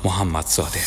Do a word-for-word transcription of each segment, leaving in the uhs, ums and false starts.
محمدزاده.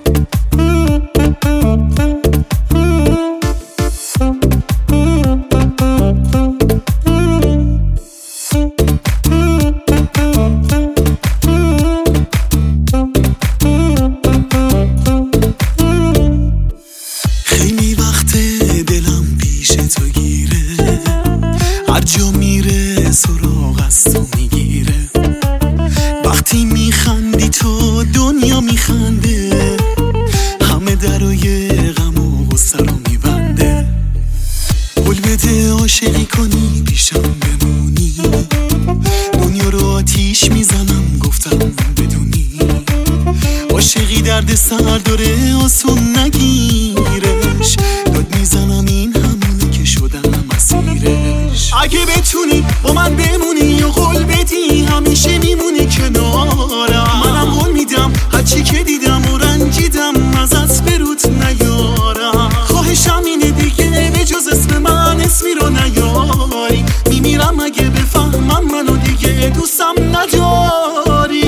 خیلی وقت دلم پیش تو گیره، هر جا میره سراغ از تو میگیره. وقتی میخندی تو دنیا میخنده، همه درای غم و غصه رو میبنده. قول بده عاشقی کنی پیشم بمونی، دنیا رو آتیش میزنم گفتم بدونی. عاشقی درد سر داره آسون نگیرش، داد میزنم این همونه که شدم اسیرش. اگه بتونی با من بمونی و قول بدی همیشه میمونی کنارم، منم قول میدم هرچی که دیدم و رنجیدم ازت بروت نیارم. خواهشم اینه دیگه به جز اسم من اسمی رو نیاری، میمیرم اگه بفهمم منو دیگه دوستم نداری.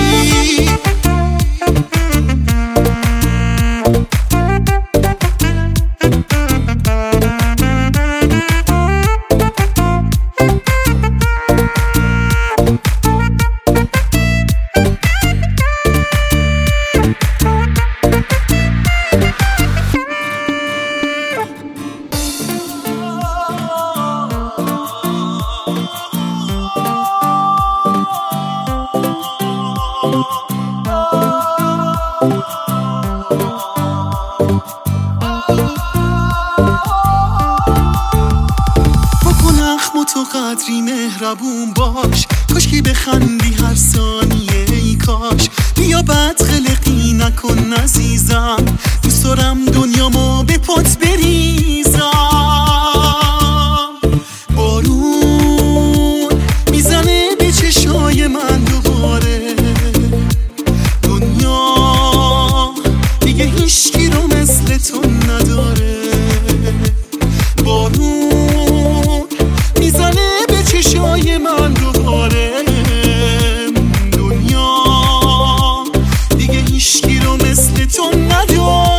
بکن اخم تو قدری مهربون باش، کاش که بخندی هر ثانیه ای کاش. بیا بد خلقی نکن عزیزم، دوست دارم دنیامو به پات بریزم. بارون میزنه به چشای من دوباره، دنیا دیگه هیچکی رو مثل تو نداره. بارون میزنه به چشای من دوباره، دنیا دیگه هیچکی رو مثل تو نداره.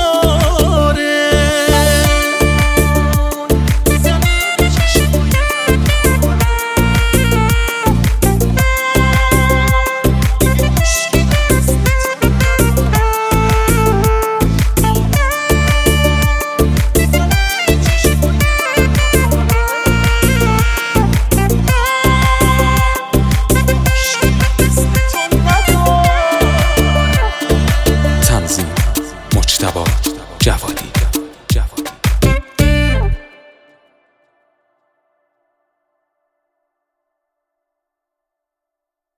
تنظیم مجتبی جوادی.